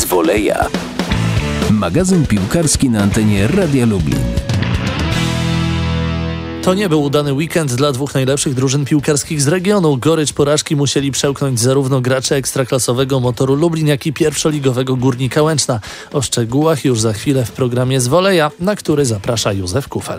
z Woleja. Magazyn piłkarski na antenie Radia Lublin. To nie był udany weekend dla dwóch najlepszych drużyn piłkarskich z regionu. Gorycz porażki musieli przełknąć zarówno gracze ekstraklasowego Motoru Lublin, jak i pierwszoligowego Górnika Łęczna. O szczegółach już za chwilę w programie z Woleja, na który zaprasza Józef Kufel.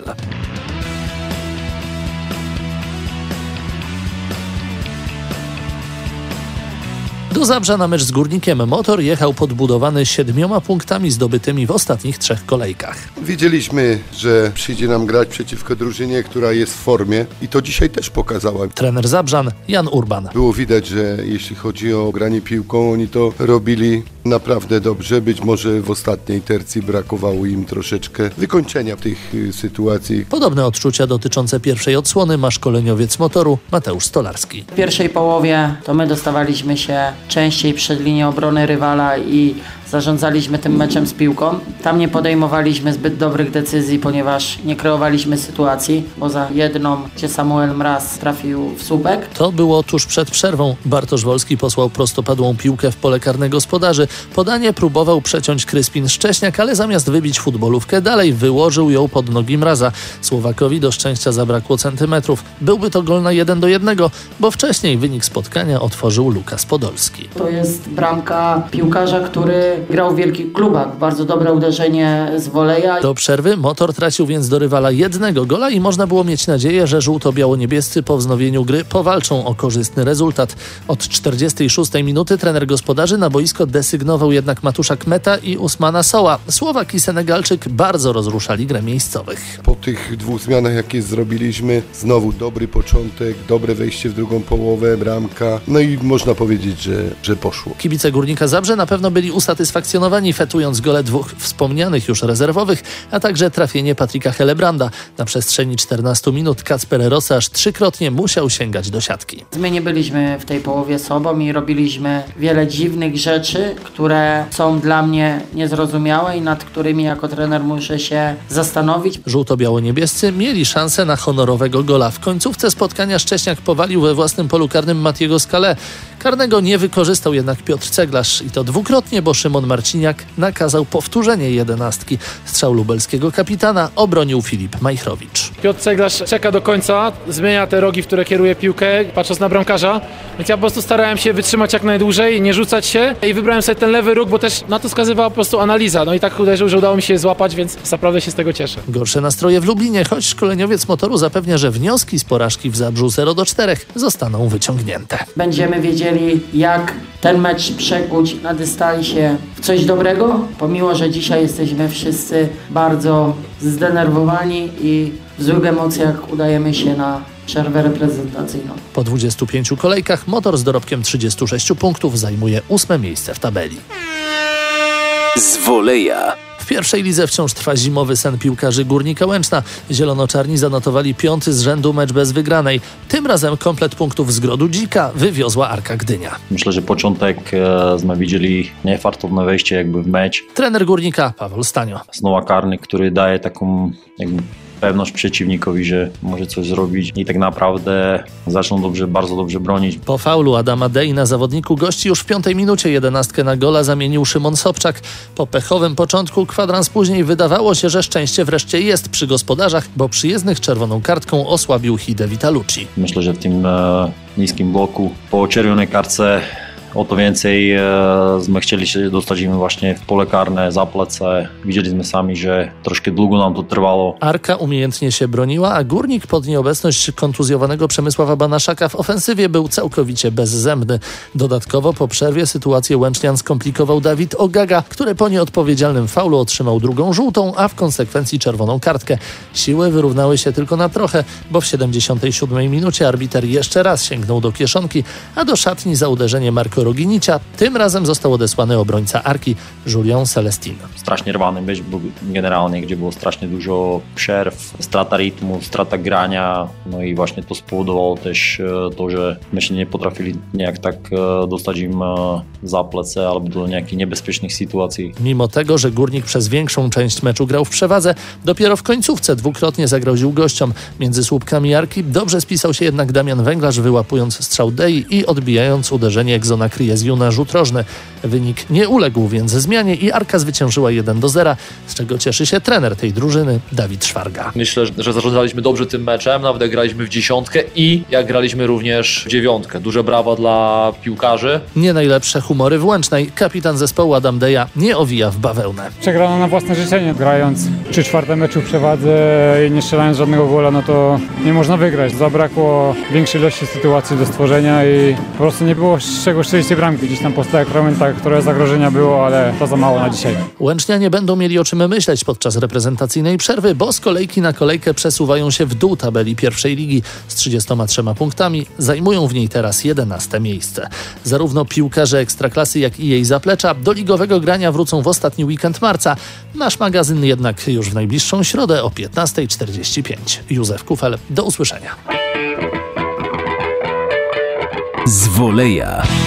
Do Zabrza na mecz z Górnikiem Motor jechał podbudowany 7 punktami zdobytymi w ostatnich 3 kolejkach. Wiedzieliśmy, że przyjdzie nam grać przeciwko drużynie, która jest w formie i to dzisiaj też pokazała. Trener Zabrzan Jan Urban. Było widać, że jeśli chodzi o granie piłką, oni to robili naprawdę dobrze. Być może w ostatniej tercji brakowało im troszeczkę wykończenia tych sytuacji. Podobne odczucia dotyczące pierwszej odsłony ma szkoleniowiec Motoru Mateusz Stolarski. W pierwszej połowie to my dostawaliśmy się częściej przed linię obrony rywala i zarządzaliśmy tym meczem z piłką. Tam nie podejmowaliśmy zbyt dobrych decyzji, ponieważ nie kreowaliśmy sytuacji. Poza jedną, gdzie Samuel Mraz trafił w słupek. To było tuż przed przerwą. Bartosz Wolski posłał prostopadłą piłkę w pole karne gospodarzy. Podanie próbował przeciąć Kryspin Szcześniak, ale zamiast wybić futbolówkę dalej, wyłożył ją pod nogi Mraza. Słowakowi do szczęścia zabrakło centymetrów. Byłby to gol na 1-1, bo wcześniej wynik spotkania otworzył Lukas Podolski. To jest bramka piłkarza, który grał w wielkich klubach. Bardzo dobre uderzenie z woleja. Do przerwy Motor tracił więc do rywala 1 gola i można było mieć nadzieję, że żółto-biało-niebiescy po wznowieniu gry powalczą o korzystny rezultat. Od 46 minuty trener gospodarzy na boisko desygnował jednak Matusza Kmeta i Usmana Soła. Słowak i Senegalczyk bardzo rozruszali grę miejscowych. Po tych 2 zmianach, jakie zrobiliśmy, znowu dobry początek, dobre wejście w drugą połowę, bramka. No i można powiedzieć, że poszło. Kibice Górnika Zabrze na pewno byli usatysfakcjonowani, fetując gole 2 wspomnianych już rezerwowych, a także trafienie Patryka Helebranda. Na przestrzeni 14 minut Kacper Rosa aż 3-krotnie musiał sięgać do siatki. My nie byliśmy w tej połowie sobą i robiliśmy wiele dziwnych rzeczy, które są dla mnie niezrozumiałe i nad którymi jako trener muszę się zastanowić. Żółto-biało-niebiescy mieli szansę na honorowego gola. W końcówce spotkania Szcześniak powalił we własnym polu karnym Matiego Scalę. Karnego nie wykorzystał jednak Piotr Ceglarz i to 2-krotnie, bo Szymon Marciniak nakazał powtórzenie 11. Strzał lubelskiego kapitana obronił Filip Majchrowicz. Piotr Ceglarz czeka do końca, zmienia te rogi, w które kieruje piłkę, patrząc na bramkarza. Więc ja po prostu starałem się wytrzymać jak najdłużej, nie rzucać się i wybrałem sobie ten lewy róg, bo też na to wskazywała po prostu analiza. No i tak uderzył, że udało mi się złapać, więc naprawdę się z tego cieszę. Gorsze nastroje w Lublinie, choć szkoleniowiec Motoru zapewnia, że wnioski z porażki w Zabrzu 0-4 zostaną wyciągnięte. Będziemy wiedzieli, jak ten mecz przekuć na dystansie w coś dobrego, pomimo że dzisiaj jesteśmy wszyscy bardzo zdenerwowani i w złych emocjach udajemy się na przerwę reprezentacyjną. Po 25 kolejkach Motor z dorobkiem 36 punktów zajmuje 8 miejsce w tabeli. Z Woleja. W pierwszej lidze wciąż trwa zimowy sen piłkarzy Górnika Łęczna. Zielonoczarni zanotowali 5. z rzędu mecz bez wygranej. Tym razem komplet punktów z Grodu Dzika wywiozła Arka Gdynia. Myślę, że początek sme widzieli niefartowne wejście jakby w mecz. Trener Górnika Paweł Stanio. Znowu karny, który daje taką jakby pewność przeciwnikowi, że może coś zrobić i tak naprawdę zaczną bardzo dobrze bronić. Po faulu Adama Dei na zawodniku gości już w 5 minucie 11 na gola zamienił Szymon Sobczak. Po pechowym początku kwadrans później wydawało się, że szczęście wreszcie jest przy gospodarzach, bo przyjezdnych czerwoną kartką osłabił Hide Vitalucci. Myślę, że w tym niskim bloku po czerwonej kartce o to więcej sme chcieli się dostać im właśnie w pole karne, za plece. Widzieliśmy sami, że troszkę długo nam to trwało. Arka umiejętnie się broniła, a Górnik pod nieobecność kontuzjowanego Przemysława Banaszaka w ofensywie był całkowicie bezzębny. Dodatkowo po przerwie sytuację Łęcznian skomplikował Dawid Ogaga, który po nieodpowiedzialnym faulu otrzymał 2. żółtą, a w konsekwencji czerwoną kartkę. Siły wyrównały się tylko na trochę, bo w 77 minucie arbiter jeszcze raz sięgnął do kieszonki, a do szatni za uderzenie Marco Roginicia tym razem został odesłany obrońca Arki Julian Celestin. Strasznie rwany mecz był generalnie, gdzie było strasznie dużo przerw, strata rytmu, strata grania, no i właśnie to spowodowało też to, że my się nie potrafili niejak tak dostać im zaplecze albo do jakichś niebezpiecznych sytuacji. Mimo tego, że Górnik przez większą część meczu grał w przewadze, dopiero w końcówce dwukrotnie zagroził gościom. Między słupkami Arki dobrze spisał się jednak Damian Węglarz, wyłapując strzał Dei i odbijając uderzenie Egzona Kryjeziu na rzut rożny. Wynik nie uległ więc zmianie i Arka zwyciężyła 1-0, z czego cieszy się trener tej drużyny Dawid Szwarga. Myślę, że zarządzaliśmy dobrze tym meczem, nawet jak graliśmy w 10 i jak graliśmy również w 9. Duże brawa dla piłkarzy. Nie najlepsze humory w Łęcznej. Kapitan zespołu Adam Deja nie owija w bawełnę. Przegrano na własne życzenie. Grając 3/4 meczu w przewadze i nie strzelając żadnego gola, no to nie można wygrać. Zabrakło większej ilości sytuacji do stworzenia i po prostu nie było z czego strzelić tej bramki. Gdzieś tam po stałych momentach, które zagrożenia było, ale to za mało na dzisiaj. Łęcznianie będą mieli o czym myśleć podczas reprezentacyjnej przerwy, bo z kolejki na kolejkę przesuwają się w dół tabeli pierwszej ligi. Z 33 punktami zajmują w niej teraz 11 miejsce. Zarówno piłkarze Ekstraklasy, jak i jej zaplecza do ligowego grania wrócą w ostatni weekend marca. Nasz magazyn jednak już w najbliższą środę o 15:45. Józef Kufel, do usłyszenia. Z Woleja.